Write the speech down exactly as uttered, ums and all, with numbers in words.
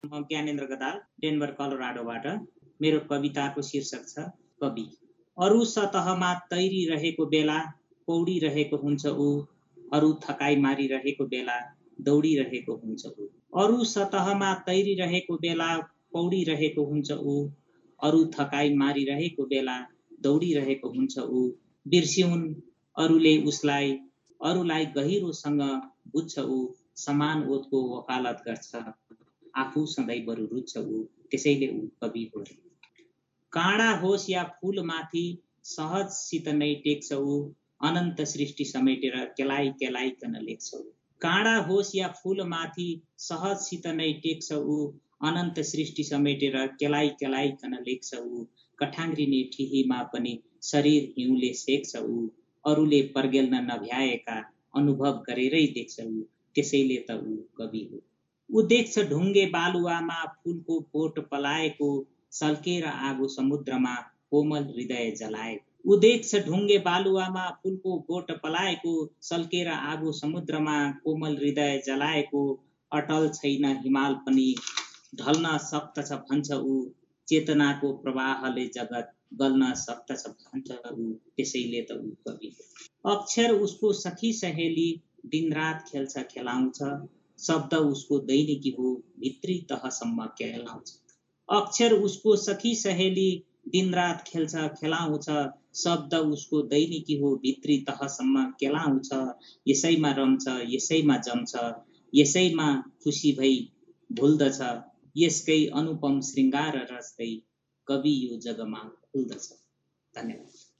म ज्ञानेन्द्र गदाल डेनभर कोलोराडोबाट। मेरो कविताको शीर्षक छ कवि। अरू सतहमा तैरिरहेको बेला पौडिरहेको हुन्छ ऊ, अरू थकाइ मारिरहेको बेला दौडिरहेको हुन्छ ऊ। अरू सतहमा तैरिरहेको बेला पौडिरहेको हुन्छ ऊ, अरू थकाइ मारिरहेको बेला दौडिरहेको हुन्छ ऊ। बिर्सिउन् अरूले उसलाई, अरूलाई गहिरोसँग बुझ्छ ऊ, समान ओतको वकालत गर्छ, आफू सधैँ बरु रुच्छ ऊ, त्यसैले ऊ कवि हो। काँडा होस् या फूलमाथि सहजसित नै टेक्छ ऊ, अनन्त सृष्टि समेटेर केलाइ केलाइकन लेख्छ ऊ। काँडा होस् या फूलमाथि सहजसित नै टेक्छ ऊ, अनन्त सृष्टि समेटेर केलाइ केलाइकन लेख्छ ऊ। कठाङ्ग्रिने ठिहीमा पनि शरीर हिउँले सेक्छ ऊ, अरूले पर्गेल्न नभ्याएका अनुभव गरेरै देख्छ ऊ, त्यसैले त ऊ कवि हो। ऊ देख्छ ढुङ्गे बालुवामा फूलको बोट पलाएको, सल्केर आगो समुद्रमा कोमल हृदय जलाएको। ऊ देख्छ ढुङ्गे बालुवामा फूलको बोट पलाएको, सल्केर आगो समुद्रमा कोमल हृदय जलाएको। अटल छैन हिमाल पनि ढल्न सक्दछ भन्छ ऊ, चेतनाको प्रवाहले जगत गल्न सक्दछ भन्छ ऊ, त्यसैले त ऊ कवि हो। अक्षर उसको सखी सहेली दिनरात खेल्छ खेलाउँछ, शब्द उसको दैनिकी हो भित्री तहसम्म केलाउँछ। अक्षर उसको सखी सहेली दिनरात खेल्छ खेलाउँछ, शब्द उसको दैनिकी हो भित्री तहसम्म केलाउँछ। यसैमा रम्छ यसैमा जम्छ, यसैमा खुसी भई भुल्दछ, यसकै अनुपम श्रृङ्गार रच्दै कवि यो जगमा खुल्दछ। धन्यवाद।